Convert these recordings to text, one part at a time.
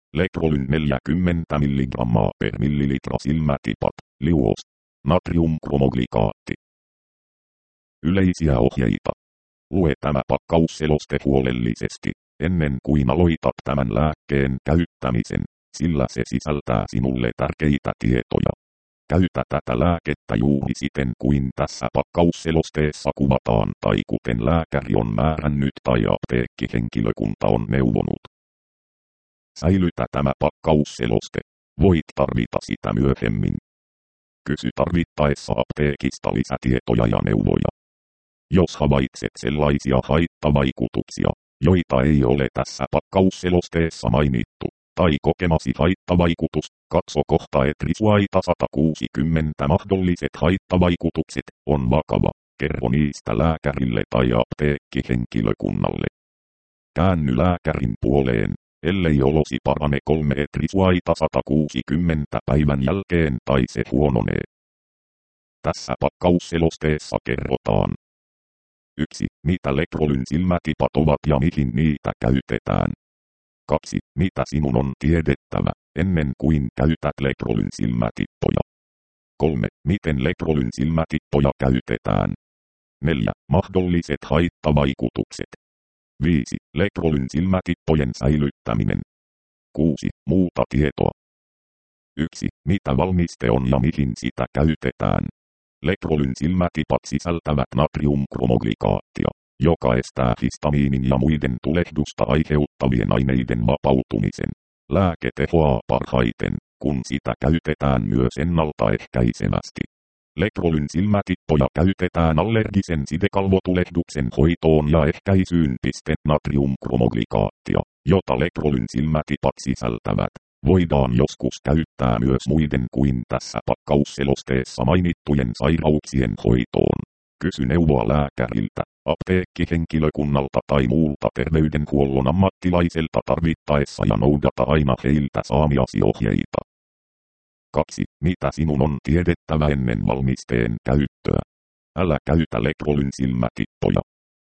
Lectrolyn 40 mg per millilitra silmätipat, liuos, natriumkromoglykaatti. Yleisiä ohjeita. Lue tämä pakkausseloste huolellisesti, ennen kuin aloitat tämän lääkkeen käyttämisen, sillä se sisältää sinulle tärkeitä tietoja. Käytä tätä lääkettä juuri siten kuin tässä pakkausselosteessa kuvataan tai kuten lääkäri on määrännyt tai apteekkihenkilökunta on neuvonut. Säilytä tämä pakkausseloste. Voit tarvita sitä myöhemmin. Kysy tarvittaessa apteekista lisätietoja ja neuvoja. Jos havaitset sellaisia haittavaikutuksia, joita ei ole tässä pakkausselosteessa mainittu, tai kokemasi haittavaikutus, katso kohta Etrisuaita 160 mahdolliset haittavaikutukset, on vakava, kerro niistä lääkärille tai apteekkihenkilökunnalle. Käänny lääkärin puoleen, ellei olosi parane 3 Etrisuaita 160 päivän jälkeen tai se huononee. Tässä pakkausselosteessa kerrotaan. 1. Mitä Lectrolyn silmätipat ovat ja mihin niitä käytetään. 2. Mitä sinun on tiedettävä, ennen kuin käytät Lectrolyn silmätippoja. 3. Miten Lectrolyn silmätippoja käytetään. 4. Mahdolliset haittavaikutukset. 5. Lectrolyn silmätippojen säilyttäminen. 6. Muuta tietoa. 1. Mitä valmiste on ja mihin sitä käytetään. Lectrolyn silmätipat sisältävät natriumkromoglykaattia, joka estää histamiinin ja muiden tulehdusta aiheuttavien aineiden vapautumisen. Lääke tehoaa parhaiten, kun sitä käytetään myös ennaltaehkäisevästi. Lectrolyn silmätippoja käytetään allergisen sidekalvotulehduksen hoitoon ja ehkäisyyn. Natriumkromoglykaattia, jota Lectrolyn silmätipat sisältävät, voidaan joskus käyttää myös muiden kuin tässä pakkausselosteessa mainittujen sairauksien hoitoon. Kysy neuvoa lääkäriltä, apteekkihenkilökunnalta tai muulta terveydenhuollon ammattilaiselta tarvittaessa ja noudata aina heiltä saamiasi ohjeita. 2. Mitä sinun on tiedettävä ennen valmisteen käyttöä? Älä käytä Lectrolyn silmätippoja.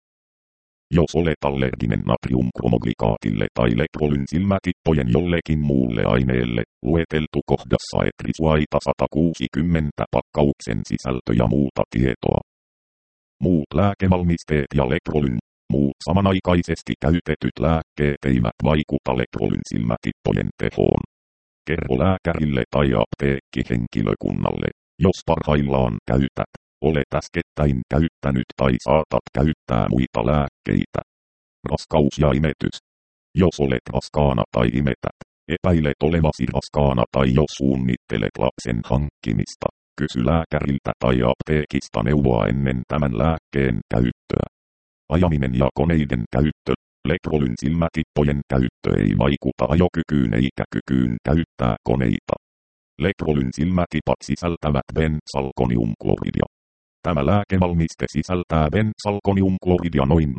Jos olet allerginen natriumkromoglykaatille tai Lectrolyn silmätippojen jollekin muulle aineelle, lueteltu kohdassa Etrisuaita 160 pakkauksen sisältö ja muuta tietoa. Muut lääkevalmisteet ja Lectrolyn, muut samanaikaisesti käytetyt lääkkeet eivät vaikuta Lectrolyn silmätippojen tehoon. Kerro lääkärille tai apteekkihenkilökunnalle, jos parhaillaan käytät, olet äskettäin käyttänyt tai saatat käyttää muita lääkkeitä. Raskaus ja imetys. Jos olet raskaana tai imetät, epäilet olevasi raskaana tai jos suunnittelet lapsen hankkimista, kysy lääkäriltä tai apteekista neuvoa ennen tämän lääkkeen käyttöä. Ajaminen ja koneiden käyttö. Lectrolyn silmätippojen käyttö ei vaikuta ajokykyyn eikä kykyyn käyttää koneita. Lectrolyn silmätipat sisältävät benzalkoniumkloridia. Tämä lääkevalmiste sisältää benzalkoniumkloridia noin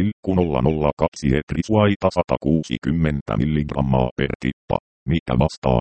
0,002 Etrisuaita 160 mg per tippa, mikä vastaa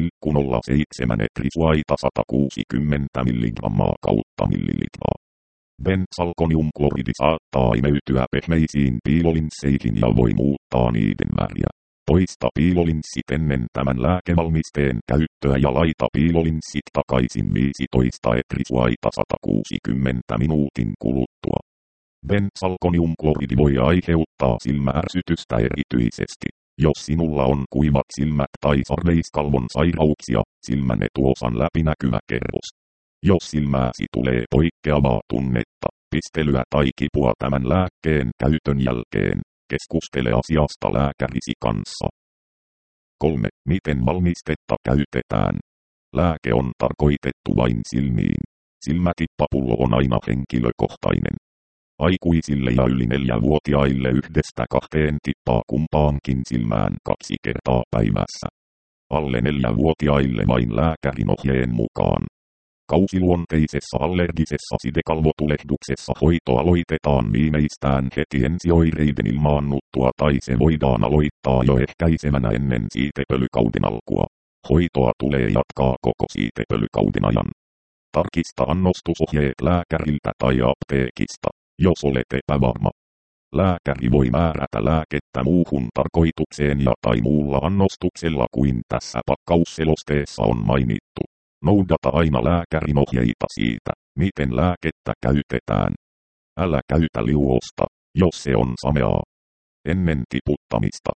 0,07 Etrisuaita 160 mg kautta millilitraa. Benzalkoniumkloridi saattaa imeytyä pehmeisiin piilolinsseihin ja voi muuttaa niiden väriä. Poista piilolinssit ennen tämän lääkevalmisteen käyttöä ja laita piilolinssit takaisin 15 Etrisuaita 160 minuutin kuluttua. Benzalkoniumkloridi voi aiheuttaa silmäärsytystä erityisesti, jos sinulla on kuivat silmät tai sarveiskalvon sairauksia, silmän etuosan läpinäkyvä kerros. Jos silmääsi tulee poikkeavaa tunnetta, pistelyä tai kipua tämän lääkkeen käytön jälkeen, keskustele asiasta lääkärisi kanssa. 3. Miten valmistetta käytetään? Lääke on tarkoitettu vain silmiin. Silmätippapullo on aina henkilökohtainen. Aikuisille ja yli 4-vuotiaille 1–2 tippaa kumpaankin silmään 2 kertaa päivässä. Alle 4-vuotiaille vain lääkärin ohjeen mukaan. Kausiluonteisessa allergisessa sidekalvotulehduksessa hoito aloitetaan viimeistään heti ensioireiden ilmaannuttua tai se voidaan aloittaa jo ehkäisevänä ennen siitepölykauden alkua. Hoitoa tulee jatkaa koko siitepölykauden ajan. Tarkista annostusohjeet lääkäriltä tai apteekista, jos olet epävarma. Lääkäri voi määrätä lääkettä muuhun tarkoitukseen ja tai muulla annostuksella kuin tässä pakkausselosteessa on mainittu. Noudata aina lääkärin ohjeita siitä, miten lääkettä käytetään. Älä käytä liuosta, jos se on sameaa. Ennen tiputtamista.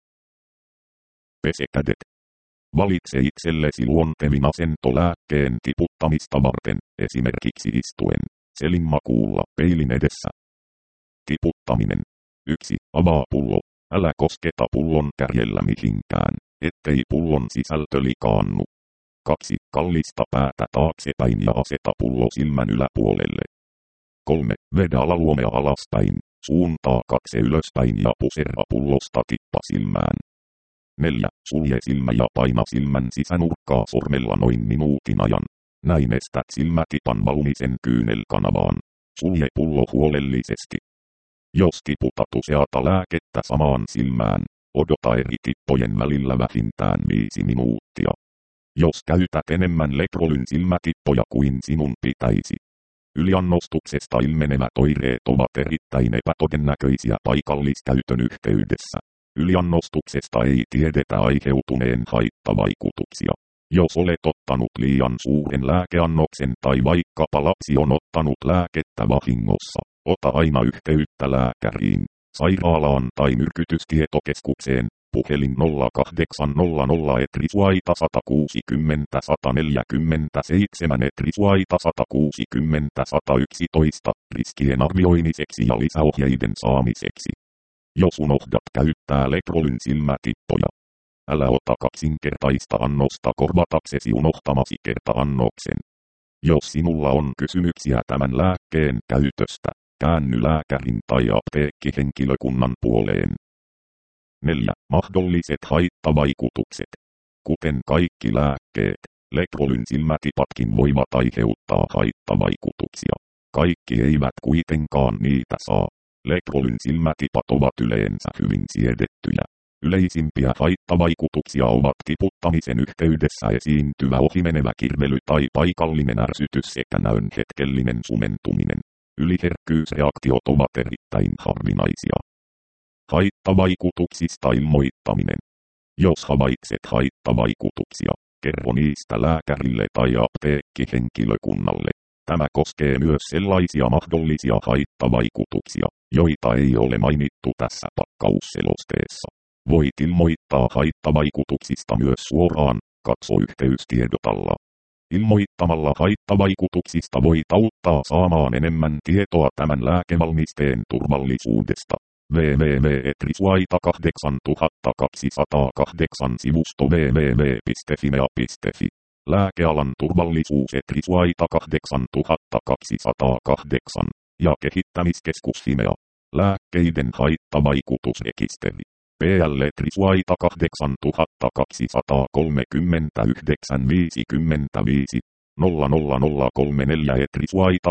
Pese kädet. Valitse itsellesi luontevin asento lääkkeen tiputtamista varten, esimerkiksi istuen, selinmakuulla peilin edessä. Tiputtaminen. 1. Avaa pullo. Älä kosketa pullon kärjellä mihinkään, ettei pullon sisältö likaannu. 2. Kallista päätä taaksepäin ja aseta pullo silmän yläpuolelle. 3. Vedä alaluomea alaspäin, suuntaa katse ylöspäin ja puserra pullosta tippa silmään. 4. Sulje silmä ja paina silmän sisänurkkaa sormella noin minuutin ajan. Näin estät silmätipan valumisen kyynelkanavaan. Sulje pullo huolellisesti. Jos tiputat useata lääkettä samaan silmään, odota eri tippojen välillä vähintään 5 minuuttia. Jos käytät enemmän Leprolyn silmätippoja kuin sinun pitäisi. Yliannostuksesta ilmenevät oireet ovat erittäin epätodennäköisiä paikalliskäytön yhteydessä. Yliannostuksesta ei tiedetä aiheutuneen haittavaikutuksia. Jos olet ottanut liian suuren lääkeannoksen tai vaikkapa lapsi on ottanut lääkettä vahingossa, ota aina yhteyttä lääkäriin, sairaalaan tai myrkytystietokeskukseen, puhelin 0800 etrisuaita 160 147 etrisuaita 160 111 riskien arvioimiseksi ja lisäohjeiden saamiseksi. Jos unohdat käyttää Leprolyn silmätippoja, älä ota kaksinkertaista annosta korvataksesi unohtamasi kerta-annoksen. Jos sinulla on kysymyksiä tämän lääkkeen käytöstä, käänny lääkärin tai apteekkihenkilökunnan puoleen. 4. Mahdolliset haittavaikutukset. Kuten kaikki lääkkeet, Leprolyn silmätipatkin voivat aiheuttaa haittavaikutuksia. Kaikki eivät kuitenkaan niitä saa. Leprolyn silmätipat ovat yleensä hyvin siedettyjä. Yleisimpiä haittavaikutuksia ovat tiputtamisen yhteydessä esiintyvä ohimenevä kirvely tai paikallinen ärsytys sekä näön hetkellinen sumentuminen. Yliherkkyysreaktiot ovat erittäin harvinaisia. Haittavaikutuksista ilmoittaminen. Jos havaitset haittavaikutuksia, kerro niistä lääkärille tai apteekkihenkilökunnalle. Tämä koskee myös sellaisia mahdollisia haittavaikutuksia, joita ei ole mainittu tässä pakkausselosteessa. Voit ilmoittaa haittavaikutuksista myös suoraan, katso yhteystiedot alla. Ilmoittamalla haittavaikutuksista voit auttaa saamaan enemmän tietoa tämän lääkevalmisteen turvallisuudesta. www.etrisuaita8208 sivusto www.fimea.fi. Lääkealan turvallisuus Etrisuaita 8208 ja kehittämiskeskus Fimea. Lääkkeiden haittavaikutusrekisteri. PL Etrisuaita 8239 55 00034 Etrisuaita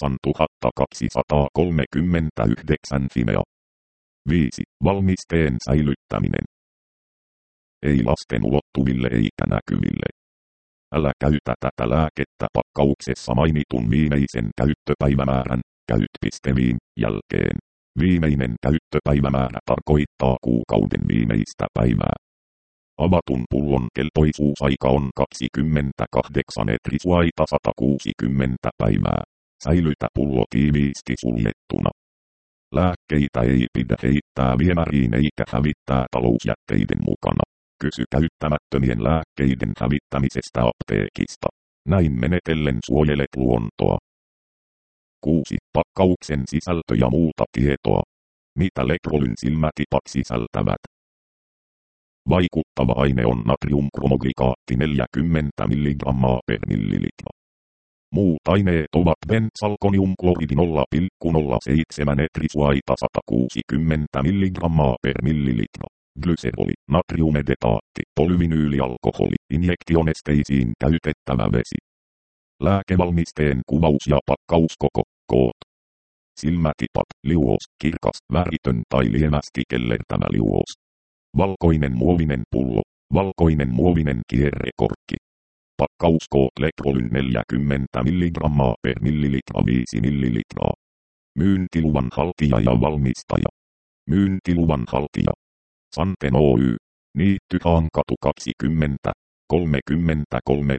8239 Fimea. 5. Valmisteen säilyttäminen. Ei lasten ulottuville eikä näkyville. Älä käytä tätä lääkettä pakkauksessa mainitun viimeisen käyttöpäivämäärän, käyt.viim, jälkeen. Viimeinen käyttöpäivämäärä tarkoittaa kuukauden viimeistä päivää. Avatun pullon kelpoisuusaika on 28 etrisuaita 160 päivää. Säilytä pullo tiiviisti suljettuna. Lääkkeitä ei pidä heittää viemäriin eikä hävittää talousjätteiden mukana. Kysy käyttämättömien lääkkeiden hävittämisestä apteekista. Näin menetellen suojelet luontoa. 6. Pakkauksen sisältö ja muuta tietoa. Mitä Leprolyn silmätipat sisältävät? Vaikuttava aine on natriumkromoglikaatti 40 mg per millilitra. Muut aineet ovat benzalkoniumkloridi 0,07 etrisuaita 160 mg per millilitra. Glyseroli, natriumedetaatti, polyvinyylialkoholi, injektionesteisiin käytettävä vesi. Lääkevalmisteen kuvaus ja pakkauskoko, koot. Silmätipat, liuos, kirkas, väritön tai lievästi kellertävä liuos. Valkoinen muovinen pullo, valkoinen muovinen kierrekorkki. Pakkauskoot Leprolyn 40 mg per millilitra 5 millilitraa. Myyntiluvan haltija ja valmistaja. Myyntiluvan haltija. Santen Oy. Niittyhaankatu 20 33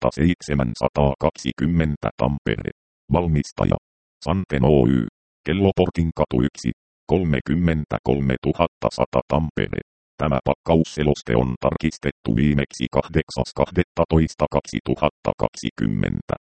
720 Tampere. Valmistaja. Santen Oy. Kelloportin katu 1 33 100 Tampere. Tämä pakkausseloste on tarkistettu viimeksi 8.12.2020.